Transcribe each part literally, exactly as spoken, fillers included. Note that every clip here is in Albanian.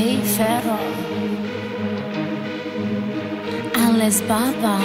D J Ferro, Alles Baba.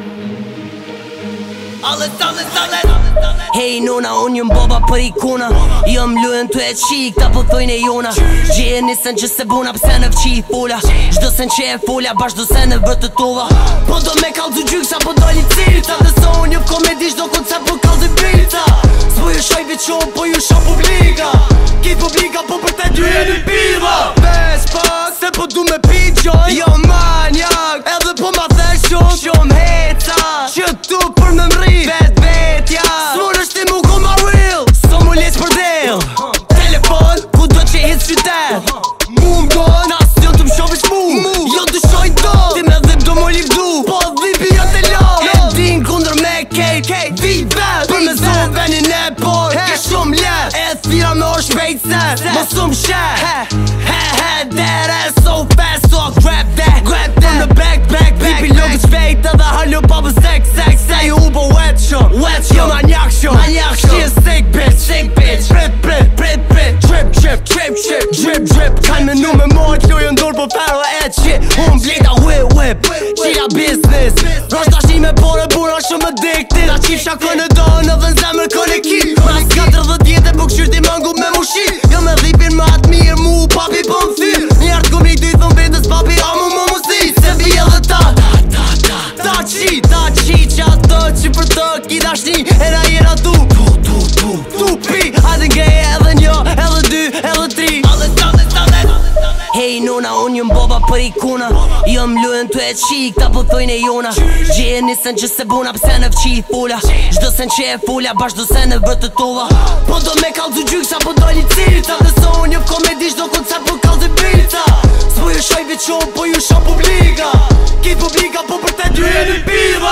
Alles, alles, alles. Hej nona, unë jëm baba për ikuna. Jëm luen të e qik, ta po thojnë e jona. Gje nisën që se buna pëse në fqi i fola. Gjdo sen që e folja, bashdo se në vërtë tova. Po do me kalzu gjyksa, po do një cilta. Dhe so unë jëm komedi, shdo koncept, po kalzu bilta. S'po ju shoj veqo, po ju shoj publika. Kit publika, po për te dy e një piva. Ves pak, se po du me pi gjoj. Jo manjak, edhe po ma thesh shumë Shumë heca, që tu për me mri vet vetja. S'mur është ti mu ku ma real, so mu les për del. Telefon, ku do që hit qytet. Mu m'gon, as jo të m'shovish mu. Jo të shoj do, ti me dhip do mu livdu. Po dhipi jo të lo, e din kundër me kejt. Vit vet, për me zonë venin e por. Ke shumë let, e thira me o shpejt set. Mo s'um shet, he he that ass so fast, so I grab that. Grab that, from the back, back, back. Dhipi logës shpejt edhe hallo papa sex, sex, sex. Ju u bo wet shumë, wet shumë. Jo manjak shumë, manjak shumë. She a sick bitch, sick bitch. Prip, prip, prip, prip. Drip, drip, drip, drip, drip, drip. Kan me nu me mort, lojë ndor po ferro e shit. Unë bleta whip, whip, qira business. Rosh ta shi me pore, bura shumë addicted. A qif shakon e donë, edhe në zemër kone kip. Mas katërdhët jetë e buk shyrti mangu me mushit. Jo me dhipin ma atë mirë, mu papi po më thyr. Njertë kom një dy thon vetës papi, a mu mu mu si. Se vi edhe ta, ta, ta, ta. Ta qi, ta qi, që ato që për të ki dashni. E na jena tu, tu, tu, tu, tu pi. Hajde ngeje edhe njo, edhe dy, edhe tri. Alles, alles, alles. Hej nona, unë jëm baba për ikuna. Jëm luen të e qik, ta po thojnë e jona. Gje nisën që se buna pëse në fqi i fola. Gjdo sen që e folja, bashdo se në vërtë tova. Po do me kalzu gjyksa, po do një cilta. Dhe so unë jëm komedi, shdo koncept, po kalzu bilta. S'po ju shoj veqo, po ju shoj publika. Kit publika, po për te dy e një piva.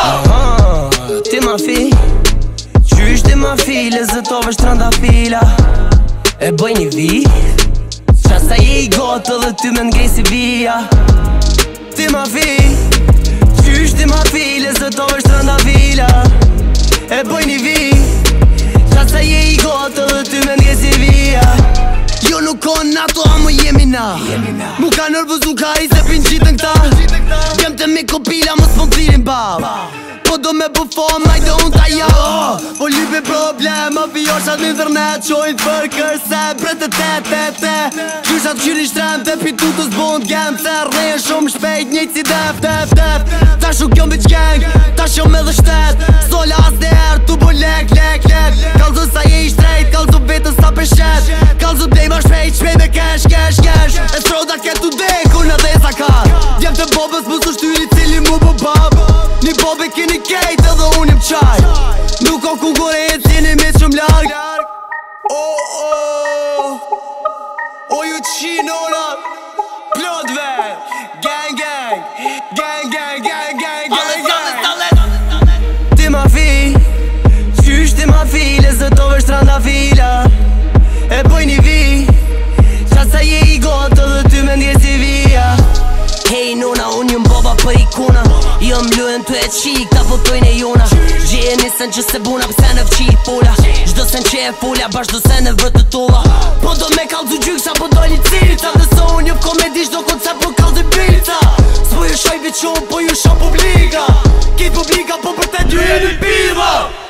Aha, ti ma fi, qysh ti ma fi, lezëtove shtranda fila. E bëj një vit, qasa je i gotë dhe ty me ngej si vija. Ti ma fi, qysh ti ma fi, lezëtove shtranda fila. E bëj një vit, qasa je i gotë dhe ty me ngej si vija. Jo nuk kon nato, a më jemi na. Mu ka nërvëzu ka i se pin qitën këta. Jem të me kopila, më s'pon thirin bab. Po do me bufon, majtë unë ta ja. Po lypi problem, a vjoshat në internet. Qojnë për kërse, brete te te te. Gjyshat qyri shtrem, te pitutës bond gem. Se rrejnë shumë shpejt, njejt si def, def, def. Ta shuk jom biq gang, ta shumë edhe shtet. Sola as dhe her, tu bo lek, lek, lek. Kalzu sa je i shtrejt, kalzu vetës sa peshet. Kalzu blej ma shpejt, shpejt me kesh, kesh, kesh. E stroda ketu dek, unë edhe sa ka. Djem të bobës më su shtyri cili mu bu bab. Një bobe kini kejt edhe unë jem qaj. Nuk o konkurent, jeni me shumë larg. Oh, oh, o ju qinona. Plotve, gang, gang. Gang, gang, gang, gang, gang, gang. Ti ma fi, qysh ti ma fi, lezëtove shtranda fila. E bëj një vi, qasa je i gotë edhe ty me ndje si vija. Hej nona, unë jëm baba për ikuna. Jëm luen të e qik, ta po thojnë e jona. Gje nisën që se buna pëse në fqi i fola. Gjdo sen që e folja, bashdo se në vërtë tova. Po do me kalzu gjyksa, po do një cilta. Dhe so unë jëm komedi, shdo koncept, po kalzu bilta. S'po ju shoj veqo, po ju shoj publika. Kit publika, po për te dy e një piva.